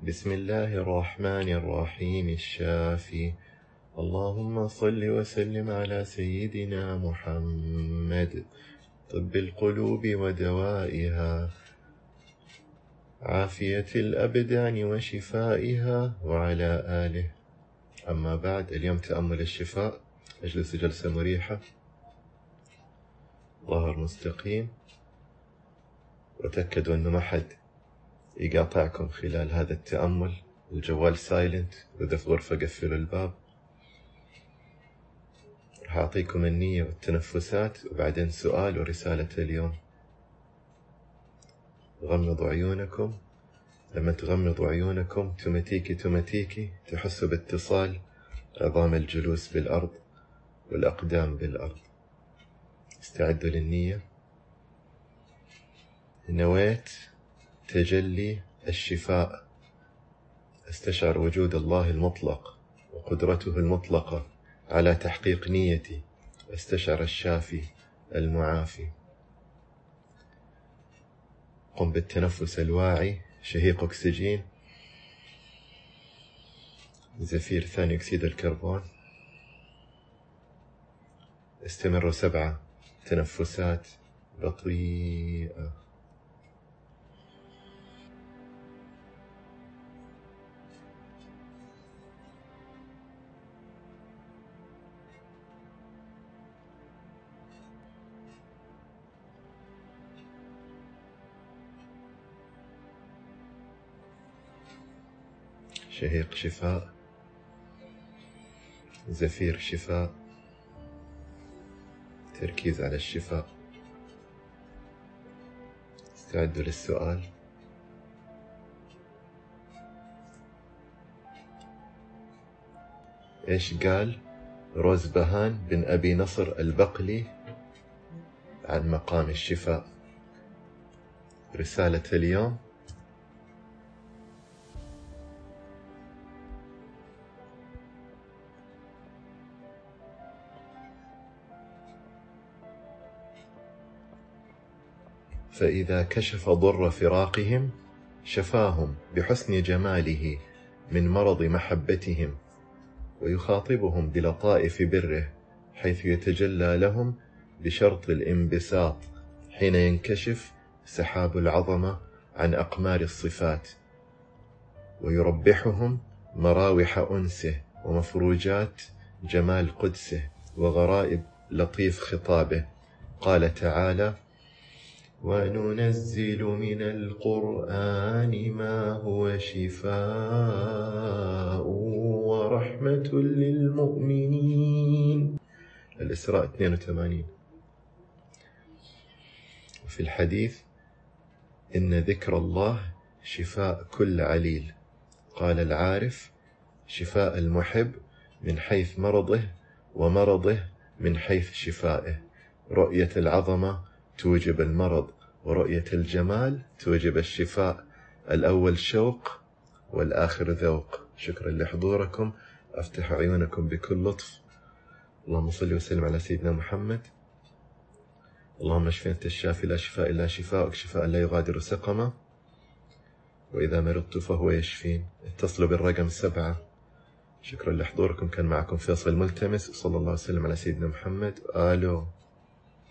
بسم الله الرحمن الرحيم الشافي. اللهم صل وسلم على سيدنا محمد، طب القلوب ودوائها، عافية الأبدان وشفائها، وعلى آله. أما بعد، اليوم تأمل الشفاء. اجلس جلسة مريحة، ظهر مستقيم، وتأكدوا أنه ما حد يقاطعكم خلال هذا التأمل. الجوال سايلنت، وإذا في غرفة قفلوا الباب. راح أعطيكم النية والتنفسات، وبعدين سؤال ورسالة اليوم. غمضوا عيونكم. لما تغمضوا عيونكم توماتيكي تحسوا باتصال عظام الجلوس بالأرض والأقدام بالأرض. استعدوا للنية. نويت تجلي الشفاء. استشعر وجود الله المطلق وقدرته المطلقة على تحقيق نيتي. استشعر الشافي المعافي. قم بالتنفس الواعي، شهيق أكسجين، زفير ثاني أكسيد الكربون. استمروا 7 تنفسات بطيئة. شهيق شفاء، زفير شفاء، تركيز على الشفاء. استعدوا للسؤال. إيش قال روزبهان بن أبي نصر البقلي عن مقام الشفاء؟ رسالة اليوم: فإذا كشف ضر فراقهم شفاهم بحسن جماله من مرض محبتهم، ويخاطبهم بلطائف بره، حيث يتجلى لهم بشرط الانبساط حين ينكشف سحاب العظمة عن أقمار الصفات، ويربحهم مراوح أنسه ومفروجات جمال قدسه وغرائب لطيف خطابه. قال تعالى: وننزل من القرآن ما هو شفاء ورحمة للمؤمنين. الإسراء 82. وفي الحديث: إن ذكر الله شفاء كل عليل. قال العارف: شفاء المحب من حيث مرضه، ومرضه من حيث شفائه. رؤية العظمة توجب المرض، ورؤية الجمال توجب الشفاء. الأول شوق والآخر ذوق. شكرا لحضوركم. أفتح عيونكم بكل لطف. اللهم صل وسلم على سيدنا محمد. اللهم اشف أنت الشافي، لا شفاء إلا شفاءك، شفاء لا يغادر سقما. وإذا مرضت فهو يشفين. اتصلوا بالرقم 7. شكرا لحضوركم. كان معكم فيصل ملتمس، وصلى الله وسلم على سيدنا محمد. آلو.